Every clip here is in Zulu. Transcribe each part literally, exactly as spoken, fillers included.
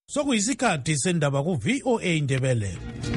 Sokuyisikhathi sendaba ku V O A Ndebele.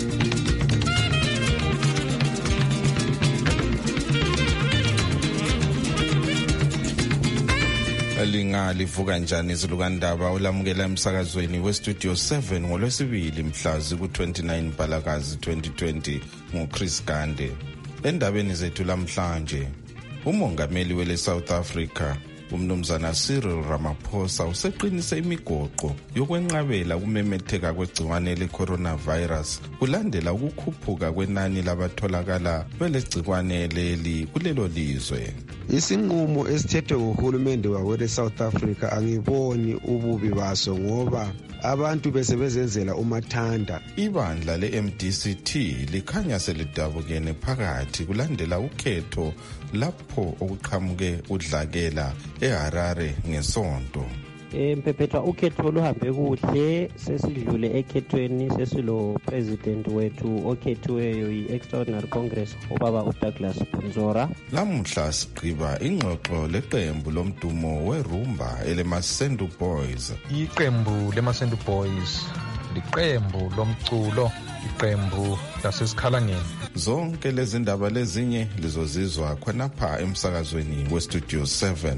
Linga livuka njani izilukandaba olamukela emsakazweni we Studio seven ngolwesibili mhlazi ku twenty-nine Balakazi twenty twenty nguChris Gande. Endabeni zethu lamhlanje, umongameli wele South Africa umnumzana Cyril Ramaphosa useqinise imigoqo yokwenqabela kumemetheka kwegciwane le-coronavirus kulandela ukukhuphuka kwenani labatholakala belegciwane leli kulelo lizwe. Isinqumo esithethwe nguhulumende wakwele South Africa angiboni ububi baso ngoba abantu besebezenzela umathanda. Ibandla le-M D C T likhanya selidabukene phakathi kulandela ukhetho lapho okuqhamuke udlakela eHarare ngesonto. Mpephetwa ukhetho luhambe kuhle, sesidlule ekhethweni, sesilo president wethu okhethiweyo yi-Extraordinary Congress ubaba uDouglas Phunzora. Lamuhla sigqiba ingxoxo leqembu lomdumo weRumba eleMasendu Boys. Iqembu leMasendu Boys liqembu lomculo, iqembu lasesikhalangeni. Zonke lezi ndaba lezinye lizozizwa khonapha emsakazweni we Studio seven.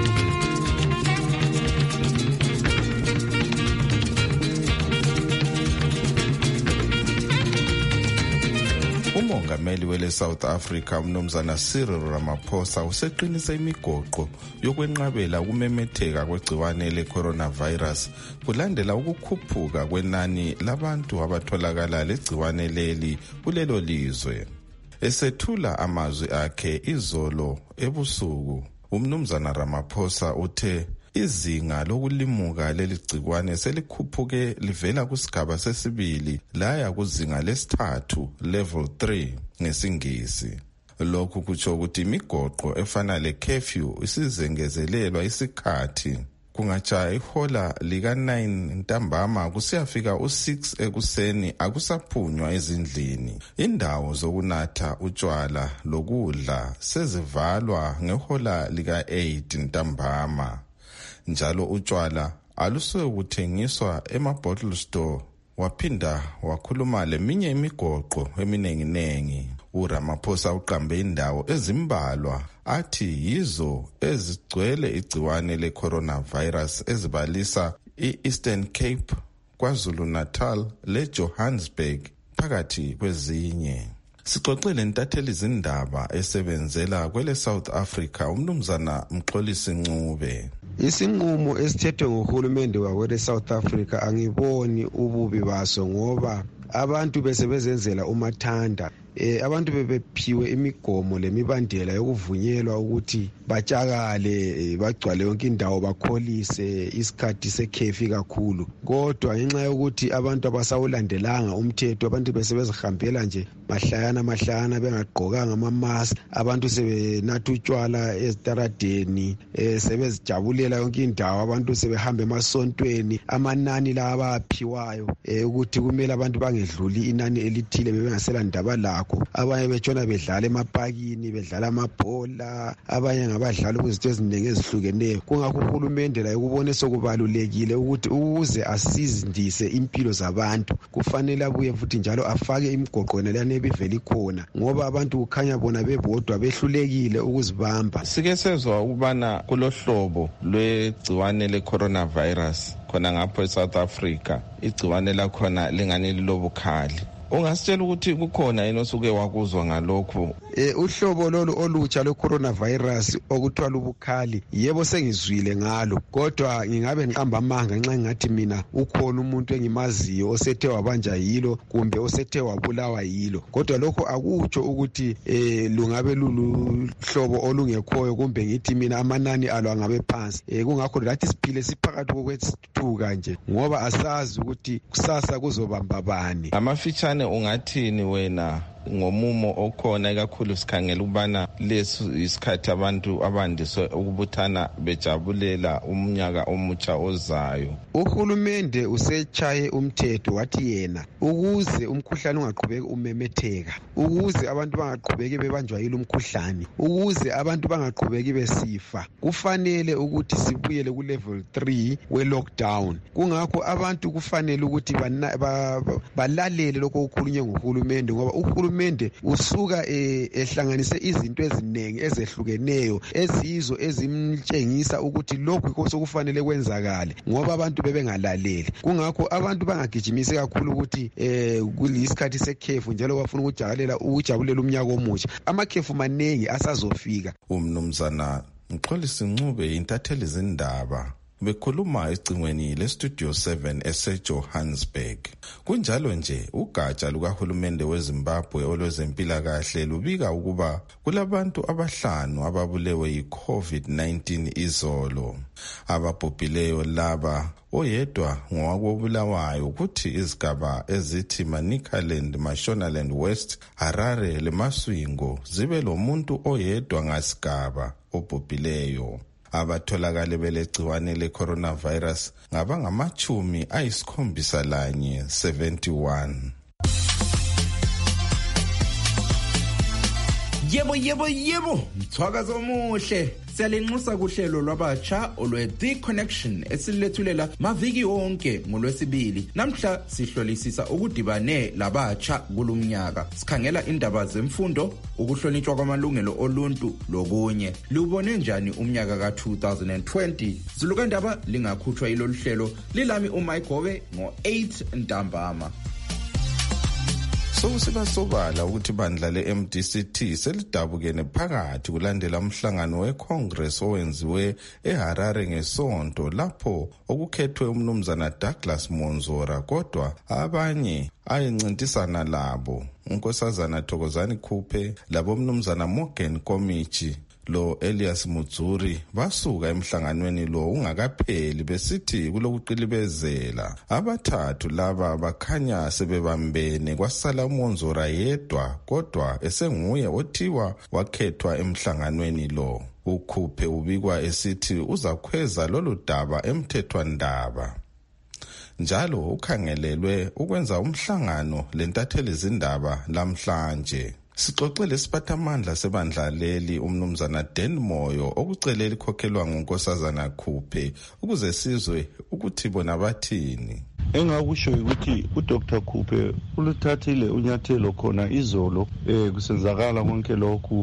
Umongameli wele South Africa umnumzana Cyril Ramaphosa useqinise imigoqo yokwenqabela ukumemetheka kwegciwane le-coronavirus kulandela ukukhuphuka kwenani labantu abatholakala legciwane leli kulelo lizwe. Esethula amazwi akhe izolo ebusuku, umnumzana Ramaphosa uthe izinga lokulimuka leligciwane selikhuphuke livela kusigaba sesibili laya kuzinga lesithathu level three ngesingisi. Lokhu kutsho ukuthi imigoqo efana le curfew isizengezelelwa isikhathi kungatsha ihola lika nine ntambama kusiyafika u six ekuseni akusaphunywa ezindlini. Indawo zokunatha utshwala lokudla sezivalwa ngehola lika eight ntambama. Njalo utshwala alusoke kuthengiswa ema-bottle store. Waphinda wakhuluma leminye imigoqo eminenginengi. uRamaphosa uqambe indawo ezimbalwa athi yizo ezigcwele igciwane le-coronavirus ezibalisa i-Eastern Cape, KwaZulu Natal le-Johannesburg phakathi kwezinye. Sixoxele ntatheli izindaba esebenzela kwele South Africa umnumzana Mxolisi Ncube. Isinqumo esithethwe nguhulumende wakwele South Africa angiboni ububi baso ngoba abantu besebezenzela umathanda. Eh abantu bebephiwe imigomo lemibandela yokuvunyelwa ukuthi batshakale bagcwale yonke indawo bakholise isikhathi sekhefi kakhulu. Kodwa ngenxa yokuthi abantu abasawulandelanga umthetho, abantu besebezihambela nje mahlayana mahlayana bengagqokanga ama-mask, abantu sebenatha utshwala ezitaradeni, eh sebezijabulela yonke indawo, abantu sebehamba emasontweni, amanani la abaphiwayo eh ukuthi kumele abantu bangedluli inani elithile bebengasela ndaba lakho. Abanye betshona bedlala emapakini, bedlala amabhola, abanye ngabadlala kuzinto eziningi ezihlukeneyo. Kungakho uhulumende la ukubone sokubalulekile ukuthi ukuze asizindise impilo zabantu kufanele abuye futhi njalo afake imigoqo nelane ebivela ikhona ngoba abantu kukhanya bona bebodwa behlulekile ukuzibamba. Sike sezwa ukubana kulohlobo lwegciwane le-coronavirus khona ngapho eSouth Africa, igciwane lakhona lingani lilobukhali. Ungasitshela ukuthi kukhona yini osuke wakuzwa ngalokho? Eh uhlobo lolu olutsha lwe-coronavirus okuthiwa lubukhali, yebo sengizwile ngalo, kodwa ngingabe ngiqamba amanga nxa ngathi mina ukhona umuntu engimaziyo osethe wabanja yilo kumbe osethe wabulawa yilo. Kodwa lokho akutsho ukuthi eh lungabe luluhlobo olungekhoyo kumbe ngithi mina amanani alo angabe phansi. Eh kungakho lathi siphile siphakathi kokwethuka nje ngoba asazi ukuthi kusasa kuzobamba bani. Amafitshane ungathini wena ngomumo okhona kakhulu sikhangela ubana leso isikhathi abantu abandiswe ukubuthana bejabulela umnyaka omutsha ozayo. Uhulumende usechaye umthetho wathi yena ukuze umkhuhlane ungaqhubeki umemetheka, ukuze abantu bangaqhubeki bebanjwa yilo umkhuhlane, ukuze abantu bangaqhubeki besifa, kufanele ukuthi sibuyele ku level three we lockdown. Kungakho abantu kufanele ukuthi balalele lokho okukhulunywe nguhulumende, ngoba uhulumende usuka ehlanganise izinto eziningi ezehlukeneyo ezizo ezimtshengisa ukuthi lokhu sokufanele kwenzakale ngoba abantu bebengalaleli. Kungakho abantu bangagijimisi kakhulu ukuthi eh kuyisikhathi sekhefu njalo bafuna ukujabulela ukujabulela umnyaka omutsha. Amakhefu maningi asazofika. Umnumzana Mxolisi Ncube intatheli zindaba bekhuluma ecingweni lestudio seven eseJohannesburg. Kunjalo nje ugatsha lukahulumende weZimbabwe olwezempilakahle lubika ukuba kulabantu abahlanu ababulewe yi-COVID nineteen izolo. Ababhubhileyo laba oyedwa ngowakobulawayo ukuthi izigaba ezithi Manicaland, Mashonaland West, Harare leMaswingo zibe lomuntu oyedwa ngasigaba obhubhileyo. Abatholakale belegciwane le-coronavirus ngabangamachumi ayisikhombisa lanye seventy-one. Yebo yebo yebo, mthwakazo omuhle. Siyalenxusa kuhlelo lwabatsha olwe-The Connection esilethulela maviki wonke ngolwesibili. Namhla sihlolisisa ukudibane labatsha kulumnyaka. Sikhangela indaba zemfundo, ukuhlonitshwa kwamalungelo oluntu lokunye. Lubone njani umnyaka ka two thousand twenty? Zilukandaba lingakhutshwa ilolu hlelo lilami uMike Gobe ngo eight ntambama. Sokusibasobala ukuthi bandla le-M D C T selidabukene phakathi kulandela umhlangano we-Congress owenziwe eHarare ngesonto lapho okukhethwe umnumzana Douglas Monzora, kodwa abanye ayencintisana labo unkosazana Thokozani Khuphe labo mnumzana Morgan Komichi lo Elias Mudzuri basuka emhlanganweni lo ungakapheli besithi kulokuqilibezela. Abathathu laba bakhanya sebebambene kwasala uMonzora yedwa, kodwa esenguye othiwa wakhethwa emhlanganweni lo. Ukhuphe ubikwa esithi uzakhweza lolu daba emthethwandaba. Njalo ukhangelelwe ukwenza umhlangano lentatheli zindaba lamhlanje. Sixoxele isiphathamandla sebandla leli umnumzana Dan Moyo okucelela ikhokhelwa ngunkosazana Khuphe ukuze sizwe ukuthi bona bathini. Engakusho ukuthi uDr Khuphe uluthathile unyathelo khona izolo eh kusenzakala konke lokhu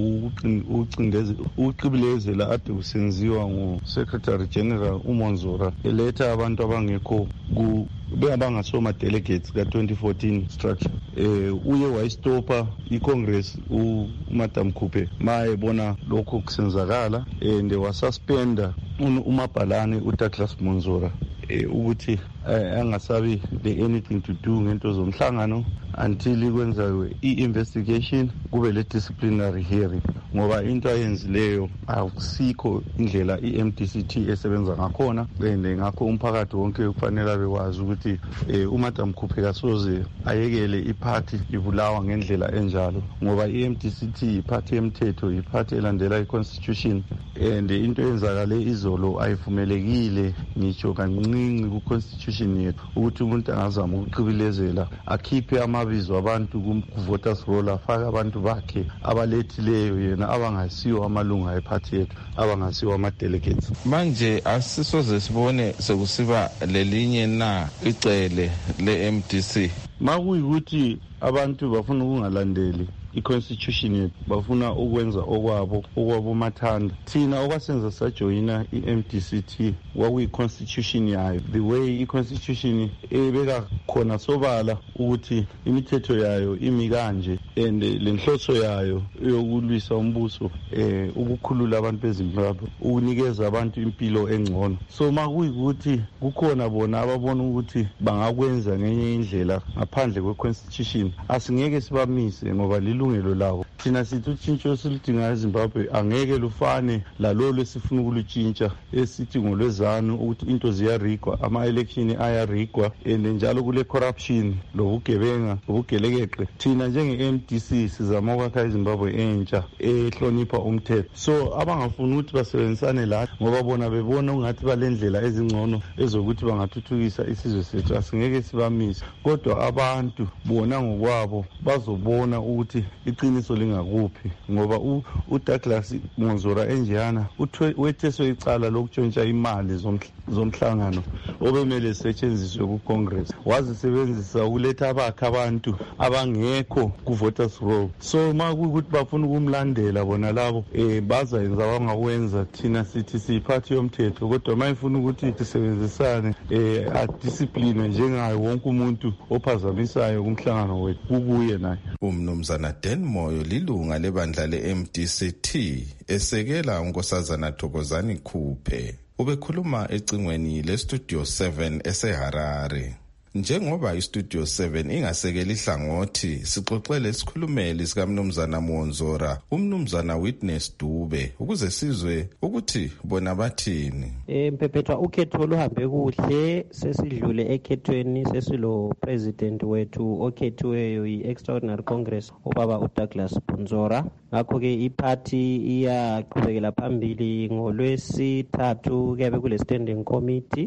ucindeze uqibilezela ade kusenziwa nguSecretary General uMonzora eletha abantu abangekho ku bebangasoma delegates ka twenty fourteen structure. Eh uye wayistopa iCongress uMadam Khuphe mayebona lokho kusenzakala and wasuspenda umabhalane uDouglas Monzora ukuthi angasabi the anything to do ngento zomhlangano until kwenzawe i-investigation kube le disciplinary hearing, ngoba into ayenzileyo akusikho indlela i-M D C T esebenza ngakhona. And ngakho umphakathi wonke kufanele abekwazi ukuthi uMadam Khuphe kasoze ayekele iphathi ibulawa ngendlela enjalo, ngoba i-M D C T iphathi yemthetho, iphathi elandela i-constitution, and into eyenzakale izolo ayivumelekile ngitsho kancinci ku-constitution yethu ukuthi umuntu angazama ukuqibilezela akhiphe amabizo abantu ku-voters roll afake abantu bakhe abalethileyo yena abangasiwo amalunga ephathi yethu, abangasiwo ama-delegates. Manje asisoze sibone sekusiba lelinye na icele le-M D C makuyikuthi abantu bafuna ukungalandeli i-constitution yethu, bafuna ukwenza okwabo okwabo mathanda. Thina okwasenza sajoyina i-M D C T kwakuyi-constitution yayo, the way i-constitution ebeka khona sobala ukuthi imithetho yayo imi kanje and lenhloso yayo yokulwisa umbuso, eh ukukhulula abantu beZimbabwe, ukunikeza abantu impilo engcono. So makuyikuthi kukhona bona ababona ukuthi bangakwenza ngenye indlela ngaphandle kwe-constitution, asingeke sibamise ngoba lilo ilungelo labo. Thina sithi utshintsho esiludingayo eZimbabwe angeke lufane lalolo esifuna ukulutshintsha esithi ngolwezanu ukuthi into ziyarigwa, ama-election ayarigwa, and njalo kule corruption lobugebenga lobugelekeqe. Thina njenge-M D C sizama ukwakha iZimbabwe entsha ehlonipha umthetho. So abangafuni ukuthi basebenzisane la ngoba bona bebona ungathi balendlela ezingcono ezokuthi bangathuthukisa isizwe sethu, asingeke sibamise. Kodwa abantu bona ngokwabo bazobona ukuthi iqiniso lingakuphi, ngoba uDouglas Monzora enjeyana wetheswe icala lokutshontsha imali zomhlangano obemele zisetshenziswe kuCongress, wazisebenzisa ukuletha abakha abantu abangekho ku-voters roll. So ma kuyukuthi bafuna ukumlandela bona labo um bazayenza abangakwenza. Thina sithi siyiphathi yomthetho, kodwa ma ifuna ukuthi sisebenzisane um adiscipline njengayo wonke umuntu ophazamisayo kumhlangano wethu kukuye naye. Umnumzana Dan Moyo lilunga lebandla le-M D C T esekela unkosazana Thokozani Khuphe. Ubekhuluma ecingweni le-Studio seven eseHarare. Njengoba iStudio seven ingasekeli hlangothi, sixoxele isikhulumeli sikaMnumzana Monzora, uMnumzana Witness Dube, ukuze sizwe ukuthi bona bathini. Eh Mphephetwa ukhetho oluhambe kuhle, sesidlule ekhethweni, sesilo president wethu okhethiweyo yi-Extraordinary Congress ubaba uDouglas Monzora. Ngakho ke iparty iyaqhubekela phambili ngolwesithathu kuyabe kule standing committee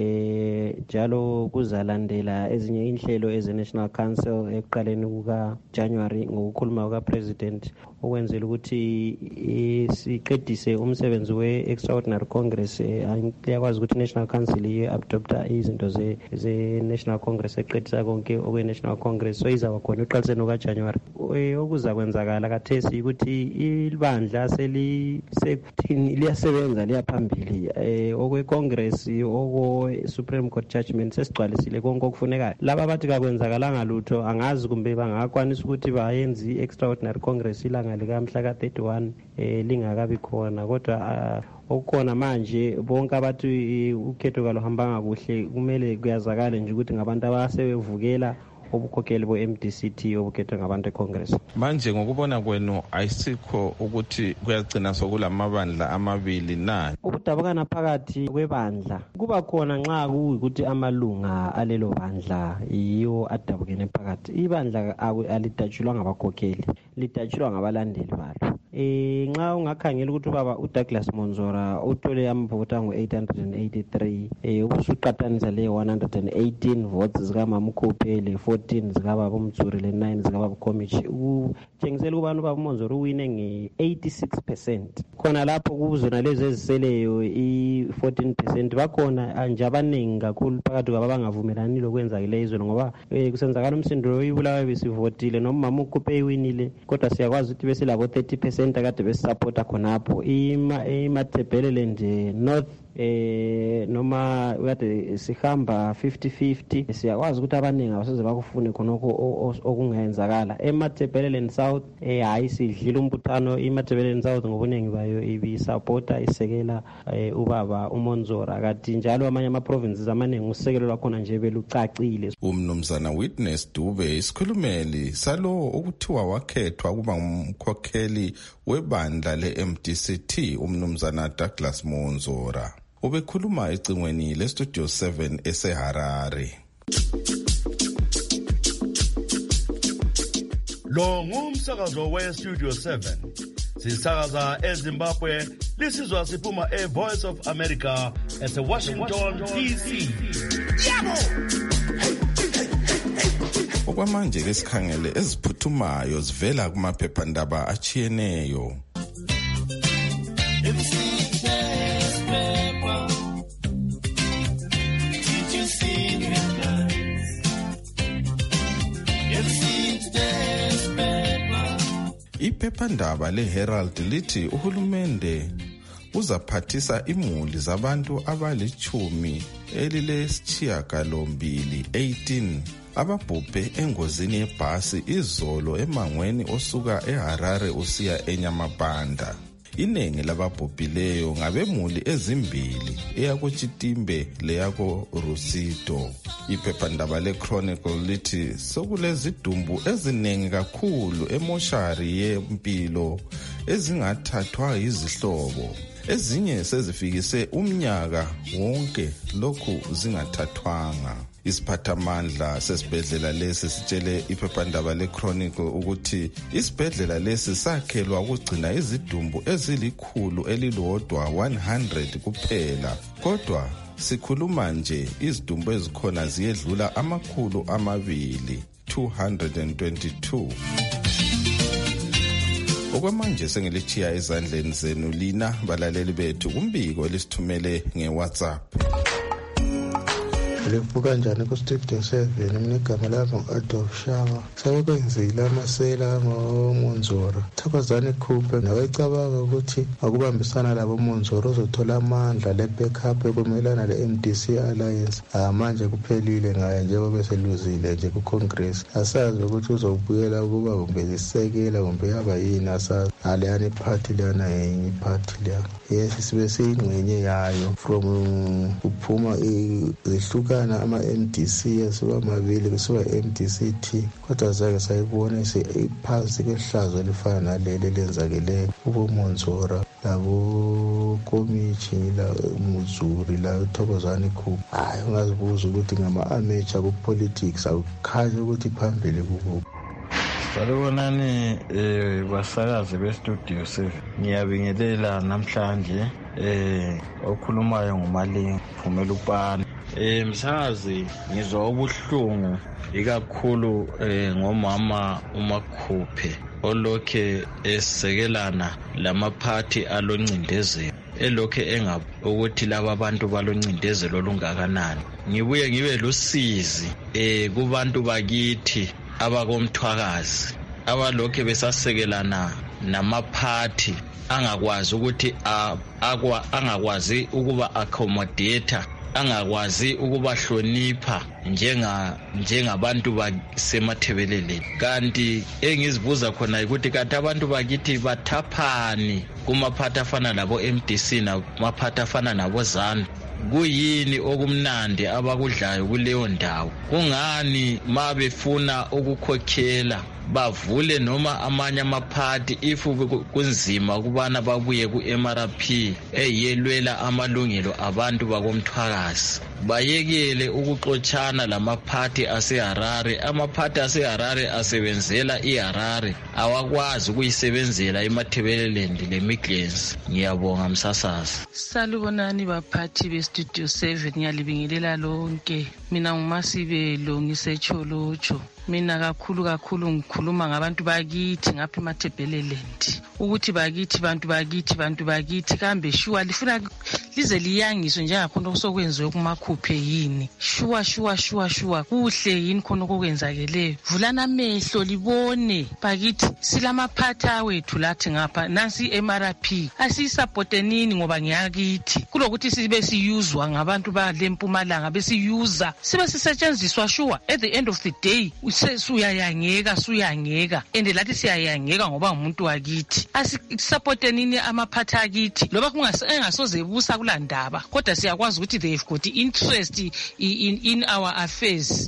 eh njalo kuzalandela ezinye inhlelo eze-National Council ekuqaleni kuka January ngokukhuluma kuka president okwenzela ukuthi siqedise umsebenzi we-Extraordinary Congress. Liyakwazi ukuthi i-National Council iye-adopta izinto ze-National Congress eqedisa konke okwe-National Congress, so izaba khona eqaliseni kuka-January. Okuza kwenzakala kathesi ukuthi ibandla selisekuthini liyasebenza liyaphambili eh okwe-Congress okwe-Supreme Court judgment sesigcwalisile konke okufunekayo. Laba bathi kakwenzakalanga lutho angazi kumbe bangakwanisa ukuthi bayenze i-Extraordinary Congress ilanga likamhla ka thirty-one eh lingakabi khona, kodwa okukhona manje bonke abathi ukhetho kaluhambanga kuhle kumele kuyazakala nje ukuthi ngabantu abasebevukela obukhokheli bo-M D C T obukhethwe ngabantu eCongress. Manje ngokubona kwenu ayisikho ukuthi kuyagcina sokulamabandla amabili na? Ukudabukana phakathi kwebandla kuba khona nxa kuyikuthi amalunga alelo bandla yiwo adabukene phakathi. Ibandla alidatshulwa ngabakhokheli, lidatshulwa ngabalandeli balo. Eh nxa ungakhangela ukuthi baba uDouglas Monzora uthole amavoti angu eight hundred eighty-three eh ubusuqathanisa le one hundred eighteen votes zika Mamkhuphe le fourteen zika baba Mtsuri le nine zika baba Komichi, utshengisela kubani baba Monzora uwine nge eighty-six percent. Khona lapho kuzona lezi eziseleyo i fourteen percent bakhona nje abaningi kakhulu phakathi kwaba bangavumelani lokwenza lezo ngoba kusenzakala umsindo oyibulawe besivotile noma Mamkhuphe iwinile, kodwa siyakwazi ukuthi bese labo thirty percent akade besupporta khonapho iMatabeleland North eh noma ukade sihamba fifty fifty. Siyakwazi ukuthi abaningi abaseze bakufune khonoko okungenzakala. eMatabeleland South eh hayi sidlile umbuthano. iMatabeleland South ngobuningi bayo ibisupporta isekela ubaba uMonzora, kanti njalo amanye ama provinces amaningi usekelo lwakhona nje belucacile. Umnumzana Witness Dube isikhulumeli salo okuthiwa wakhethwa kuba umkhokheli webandla le-M D C T umnumzana Douglas Monzora. Ubekhuluma ecingweni le-Studio seven eseHarare. Lo ngumsakazo we-Studio seven. Sisakaza eZimbabwe, lisizwa siphuma e-Voice of America ese-Washington D C. Yabo! Okwamanje ke sikhangele eziphuthumayo zivela kumaphephandaba achiyeneyo. Iphephandaba leHerald lithi uhulumende uzaphathisa imuli zabantu abalichumi elilesishiyagalombili eighteen ababhubhe engozini yebhasi izolo emangweni osuka eHarare usiya eNyamabanda. iningi lababhubhileyo ngabemuli ezimbili, eyako Chitimbe leyako Rusito. Iphephandaba le-Chronicle lithi sokulezidumbu eziningi kakhulu emoshari yempilo ezingathathwa izihlobo. Ezinye sezifikise umnyaka wonke lokhu zingathathwanga. Isiphathamandla sesibhedlela lesi sitshele iphephandaba le-Chronicle ukuthi isibhedlela lesi sakhelwa ukugcina izidumbu ezilikhulu elilodwa one hundred kuphela. Kodwa sikhuluma nje izidumbu ezikhona ziyedlula amakhulu amabili two hundred twenty-two. Okwamanje sengilithiya ezandleni zenu lina balaleli bethu kumbiko elisithumele nge-WhatsApp. Livuka kanjani ku-Studio seven mina igama lami u-Adolf Shawa. Sabekwenzile amasela ngoMonzoro. Thokozani Khuphe nawecabanga ukuthi akubambisana labo Monzoro uzothola amandla le-backup ekumelana le-M D C Alliance. Manje kuphelile ngaye njengoba beseluzile nje ku-Congress. Asazi ukuthi uzobuyela ukuba kumbe isekela kumbe yaba yini asazi. Aleyani party lana yenye party leya. Yes sibe siyingcenye yayo from uphuma izihluka ama-M D C asuka amabili kusuka M D C T kodwa zake sayibona iphansi kwehlazo elifana naleli lenzakeleyo uBomonzora labo Komichi la Muzuri la Thokozani Khuphe. Hayi ungazibuza ukuthi ngama-amateur ku-politics awukhanye ukuthi phambili kubo. Salubonani eh basakazi be-Studio seven. Ngiyabingelela namhlanje eh okhulumayo nguMalinga Phumela uPani. Eh msakazi ngizwa ubuhlungu ikakhulu eh ngomama uMakhuphe olokhe esekelana lamaphathi aloncindezelo elokhe engaba ukuthi laba abantu baloncindezelo olungakanani. Ngibuye ngibe lusizi eh kubantu bakithi abakomthwakazi abalokhe besasekelana namaphathi angakwazi ukuthi akwa angakwazi ukuba accommodate, angakwazi ukubahlonipha njenga njengabantu basemathebeleleni. Kanti engizibuza khona ukuthi kanti abantu bakithi bathaphani kumaphathi afana labo M D C namaphathi afana nabo ZANU. Kuyini okumnandi abakudlayo kuleyo ndawo? Kungani mabefuna ukukhokhela bavule noma amanye amaphathi ifu kunzima kubana babuye ku-M R P eyelwela amalungelo abantu bakomthwakazi? Bayekele ukuxotshana lamaphathi aseHarare. Amaphathi aseHarare asebenzela iHarare, awakwazi ukuyisebenzela eMathebeleland leMidlands. Ngiyabonga msasazi. Salubonani baphathi be-Studio seven. Ngiyalibingelela lonke. Mina nguMasibelo ngisecholotsho. Mina kakhulu kakhulu ngikhuluma ngabantu bakithi ngapha eMathebeleland ukuthi bakithi bantu bakithi bantu bakithi kambe shuwa lifuna lize liyangiswe njengakhona okusokwenziwe kuMakhuphe yini? Shuwa shuwa shuwa shuwa kuhle yini khona okwenzakeleyo? Vulana amehlo libone bakithi silamaphatha wethu lathi ngapha nansi M R P asisupportenini ngoba ngiyakithi kulokuthi sibe siyuzwa ngabantu balempumalanga besiyuza sibe sisetshenziswa shuwa at the end of the day suyayangeka suyangeka and lathi siyayangeka ngoba ngumuntu wakithi. Asisupportenini amaphatha akithi loba kungasoze busa kulandaba kodwa siyakwazi ukuthi they have got interest in in our affairs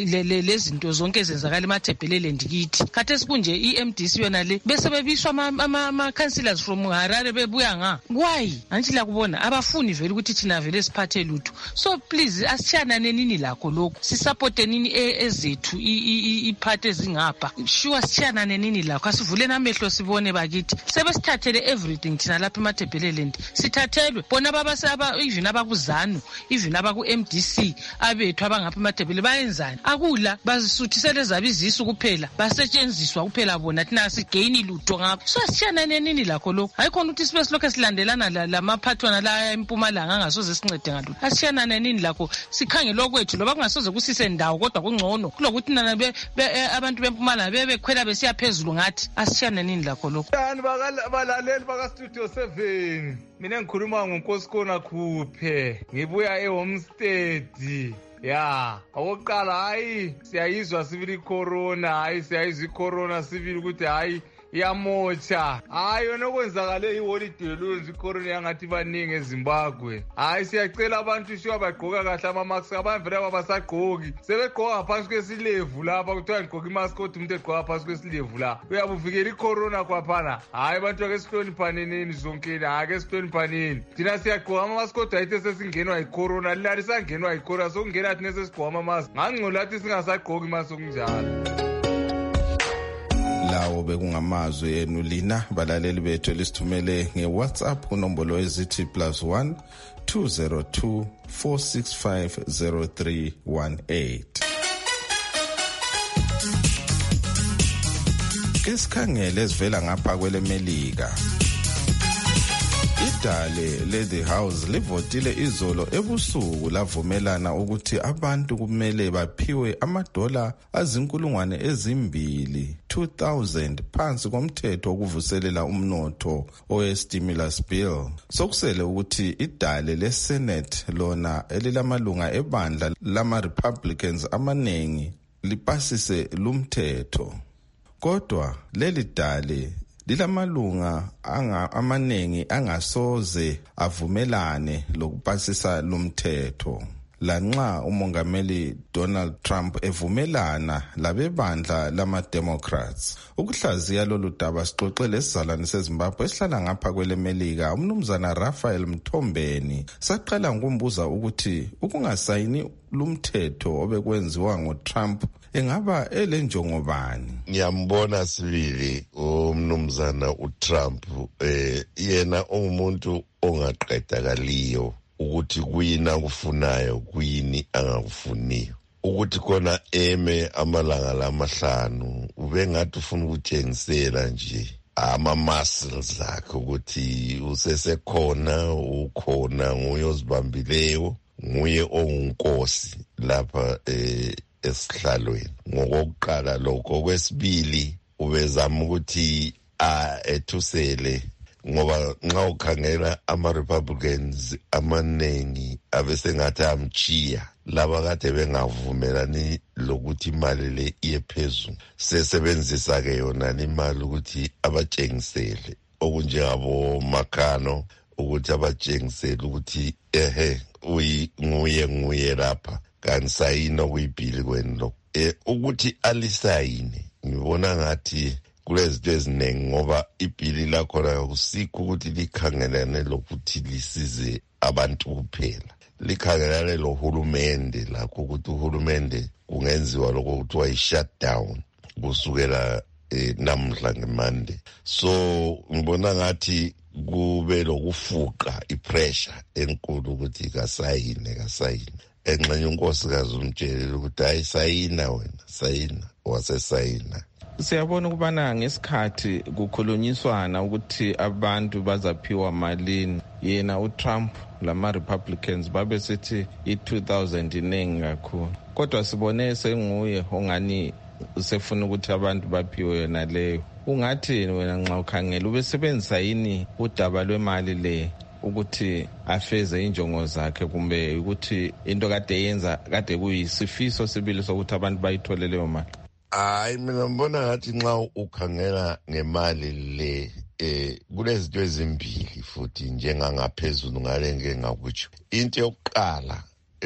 lezinto zonke ezenzakala eMathebeleland kithi. Khathesi kunje i-M D C yona le bese bebiswa ama councillors from Harare bebuya nga. Why? Anti la kubona abafuni vele ukuthi thina vele siphathe lutho. So please asitshana nenini lakho lokho sisupport nini ezethu iphathe ezingapha. Sure sitshana nenini lakho asivuleni amehlo sibone bakithi. Sebesithathele everything thina lapha eMathebeleland. Sithathelwe bona baba saba even abakuzanu even abaku M D C abethu abangapha eMathebele bayenzani? Akula bazisuthisele zabizisu kuphela basetshenziswa kuphela bona thina sigain lutho ngakho. So sitshana nenini lakho lokho. Hayikhona ukuthi sibe silokho silandelana lamaphathwana la eMpumalanga angasoze sincede ngalutho. Asitshana nenini lakho sikhangela okwethu loba kungasoze kusise ndawo kodwa kungcono kulokuthi nana abantu beMpumalanga bebekhwela besiya phezulu ngathi. Asitshana nenini lakho lokho. Yani balaleli baka Studio seven. Mina ngikhuluma ngoNkosikhona Khuphe. Ngibuya eHomestead. Ya, okokuqala hayi siyayizwa sibili corona, hayi siyayizwa icorona sibili ukuthi hayi yamotsha. Hayi yona okwenzakale iholiday lonje icorona yangathi baningi eZimbabwe. Hayi siyacela abantu shiwa bagqoka kahle ama-mask, abantu vele abasagqoki. Sebegqoka ngaphansi kwesilevu lapha kuthiwa ngigqoka imask kodwa umuntu egqoka ngaphansi kwesilevu la. Uyabuvikela icorona kwaphana. Hayi abantu ake sihloniphaneni zonkeni, ake sihloniphaneni. Thina siyagqoka ama-mask kodwa ayithe sesingenwa yicorona, lilali sangenwa yicorona sokungena thina sesigqoka ama-mask. Ngangcola athi singasagqoki imask okunjalo. Lawo bekungamazwi enu lina balaleli bethu elisithumele ngeWhatsApp kunombolo ezithi plus one two zero two four six five zero three one eight. Ke sikhangele esivela ngapha kwelemelika. Idale le-The House livotile izolo ebusuku lavumelana ukuthi abantu kumele baphiwe amadola azinkulungwane ezimbili two thousand phansi komthetho wokuvuselela umnotho owe-stimulus bill. Sokusele ukuthi idale le-Senate lona elilamalunga ebandla lama-Republicans amaningi lipasise lumthetho. Kodwa leli dale lilamalunga anga amaningi angasoze avumelane lokupasisa lumthetho. Lanxa umongameli Donald Trump evumelana labebandla lama-Democrats. Ukuhlaziya lolu daba sixoxele esizalwane seZimbabwe esihlala ngapha kwelemelika umnumzana Raphael Mthombeni. Saqala ngokumbuza ukuthi ukungasayini lumthetho obekwenziwa ngoTrump engaba elenjongo bani. Ngiyambona sibili umnumzana uTrump eh yena umuntu ongaqedakaliyo ukuthi kuyini akufunayo kuyini angakufuniyo, ukuthi khona eme amalanga lamahlanu ubengathi ufuna ukutshengisela nje ama-muscles akhe ukuthi usesekhona, ukhona, nguye ozibambileyo, nguye ongunkosi lapha eh esihlalweni. Ngokokuqala lokho, kwesibili ubezama ukuthi a ethusele ngoba nxa ukhangela ama-Republicans amaningi abesengathi amchiya laba kade bengavumelani lokuthi imali le iye phezulu. Sesebenzisa ke yona imali ukuthi abatshengisele okunjengabo Makano ukuthi abatshengisele ukuthi ehe uyi nguye nguye lapha kanti sayina kuyibhili kweni lo eh ukuthi alisayine. Ngibona ngathi kulezinto eziningi ngoba ibhili lakhona kusikho ukuthi likhangelane lokuthi lisize abantu kuphela, likhangelane lo hulumende lakho ukuthi uhulumende kungenziwa lokho kuthiwa i-shutdown kusukela eh, namhla ngeMonday. So ngibona ngathi kube lokufuqa ipressure enkulu ukuthi kasayine kasayine. Enxenye unkosikazi umtshela ukuthi hayi sayina wena, sayina, wasesayina. Siyabona ukubana ngesikhathi kukhulunyiswana ukuthi abantu bazaphiwa malini, yena uTrump lama-Republicans babe sithi i-two thousand inengi kakhulu. Kodwa sibone senguye ongani usefuna ukuthi abantu baphiwe yona leyo. Ungathini wena nxa ukhangela ubesebenzisa yini udaba lwemali le ukuthi afeze injongo zakhe, kumbe ukuthi into kade yenza kade kuyisifiso sibili sokuthi abantu bayithole leyo mali? Hayi, mina ngibona ngathi nxa ukhangela ngemali le eh kulezinto ezimbili futhi njengangaphezulu ngale ngeke ngakutsho. Into yokuqala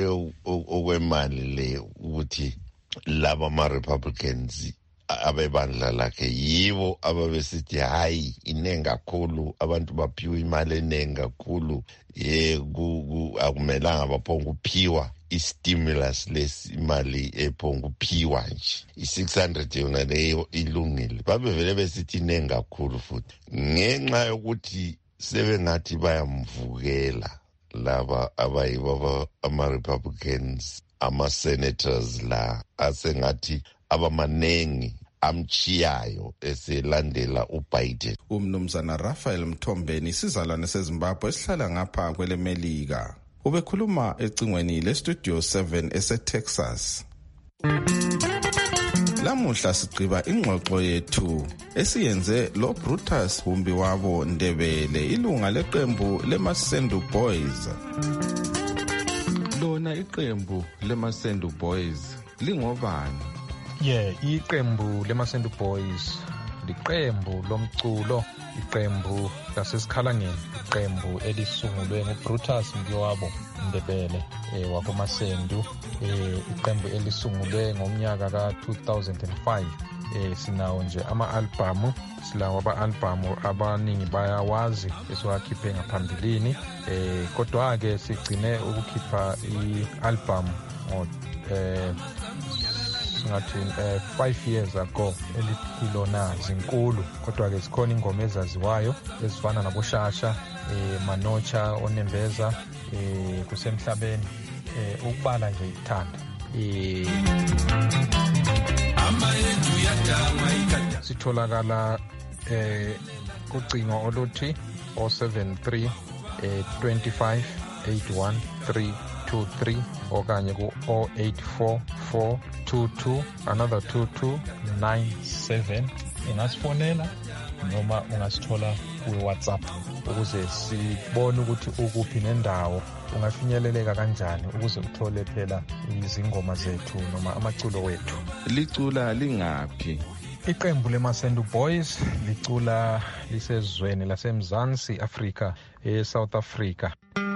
okwemali le ukuthi laba ama-Republicans abebandla lakhe yibo ababesithi hayi inengi kakhulu, abantu baphiwe imali enengi kakhulu, ye akumelanga baphonga uphiwa i-stimulus lesi imali ephonga uphiwa nje i-six hundred yona leyo ilungile. Babevele besithi inengi kakhulu futhi ngenxa yokuthi sebengathi bayamvukela laba abayibo ama-Republicans, ama-senators la asengathi abamanengi amchiyayo eselandela uBiden. Umnumzana Raphael Mthombeni, sizalwane seZimbabwe esihlala ngapha kwelemelika, ubekhuluma ecingweni le-Studio seven ese-Texas. Lamuhla sigqiba ingxoxo yethu esiyenze lo Brutus Humbi wabo Ndebele, ilunga leqembu leMasendu Boys. Lona iqembu leMasendu Boys lingobani? Yeah, iqembu leMasendu Boys liqembu lomculo, iqembu lasesikhalangeni, iqembu elisungulwe nguBrutus Mkiwabo Ndebele eh, wakoMasendu, eh, iqembu elisungulwe ngomnyaka ka two thousand five. Eh, sinawo nje ama-albamu, silawo ama-albamu abaningi bayawazi esiwakhiphe ngaphambilini, eh, kodwa-ke sigcine ukukhipha i-albamu ngo eh, singathi eh, five years ago eliphilona zinkulu, kodwa-ke zikhona ingoma ezaziwayo ezifana naboShasha, eh, Manocha, Onembeza, eh, kusemhlabeni, eh, ukubala nje ithanda. eh, sitholakala eh, kucingo oluthi zero seven three eh, twenty-five eighty-one three two three okanye ku zero eight four four two two another two two nine seven. Ungasifonela noma ungasithola kwi-WhatsApp ukuze sibone ukuthi ukuphi nendawo ungafinyeleleka kanjani ukuze uthole phela izingoma zethu noma amaculo wethu. Licula lingaphi? Iqembu leMasendu Boys licula lisezweni laseMzansi Afrika, eSouth Africa.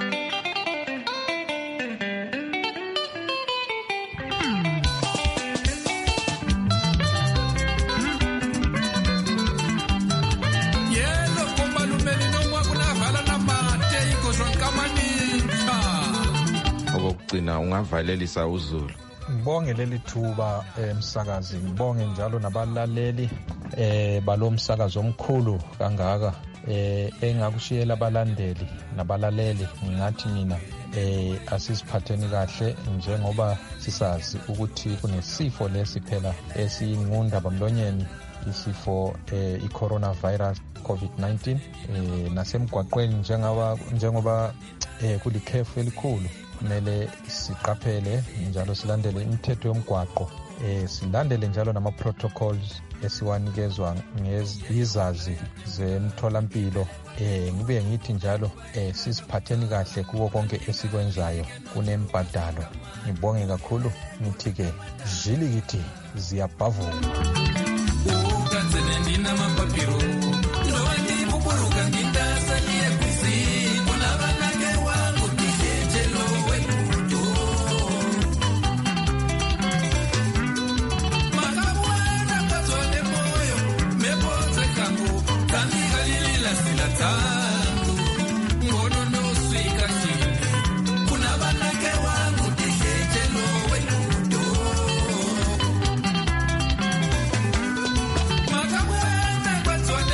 Okugcina ungavalelisa uZulu. Ngibonge leli thuba emsakazi, ngibonge njalo nabalaleli eh balomsakazo omkhulu kangaka eh engakushiyela abalandeli nabalaleli. Ngingathi mina eh asisiphatheni kahle njengoba sisazi ukuthi kunesifo lesi phela esingunda bamlonyeni, isifo eh i-coronavirus COVID nineteen, eh nasemgwaqweni njengoba njengoba eh kulikhefu elikhulu kumele siqaphele njalo silandele imithetho yomgwaqo, eh silandele njalo nama protocols esiwanikezwa ngezizazi zemtholampilo. eh ngibe ngithi njalo eh sisiphatheni kahle kuwo konke esikwenzayo kunembadalo. Ngibonge kakhulu ngithi ke zilikithi ziyabhavuka. Ukanzele ndina mapapiro ndoni kuburuka ngindasalie kwisi kuna banake wangu dijelo wemudo makabwana patone moyo meboze kangu kamiga lilila silatangu ngono no swika chini kuna banake wangu dijelo wemudo makabwana patone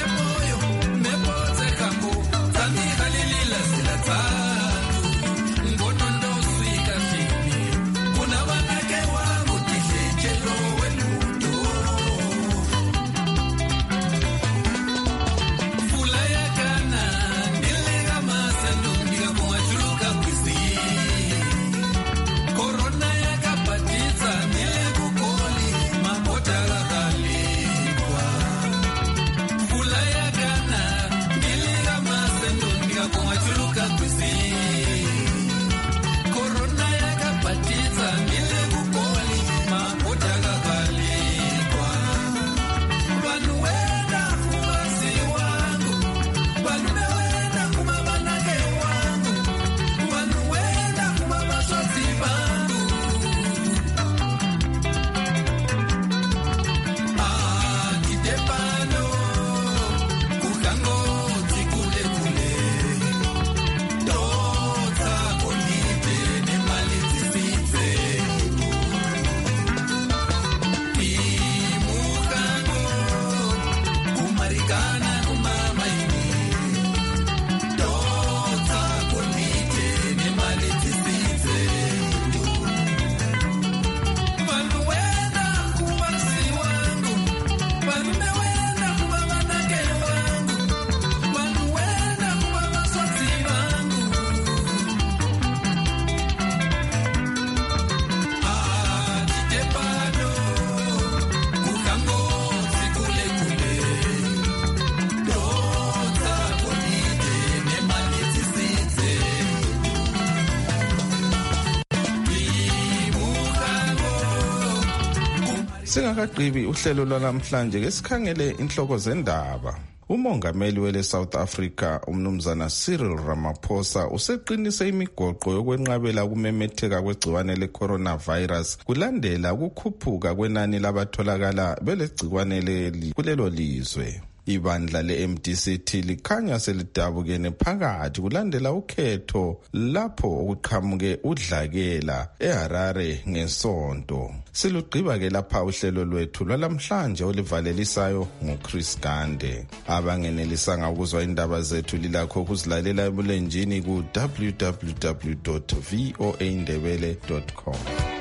Singakagqibi uhlelo lwanamhlanje ke sikhangele inhloko zendaba. Umongameli wele South Africa umnumzana Cyril Ramaphosa useqinise imigoqo yokwenqabela ukumemetheka kwegciwane le-coronavirus kulandela ukukhuphuka kwenani labatholakala belegciwane leli kulelo lizwe. Ibandla le-M D C T likhanya selidabukene phakathi kulandela ukhetho lapho okuqhamuke udlakela eHarare ngesonto. Silugqiba ke lapha uhlelo lwethu lwalamhlanje olivalelisayo nguChris Gande. Abangenelisanga ukuzwa indaba zethu lilakho ukuzilalela ebulenjini ku w w w dot voa ndebele dot com.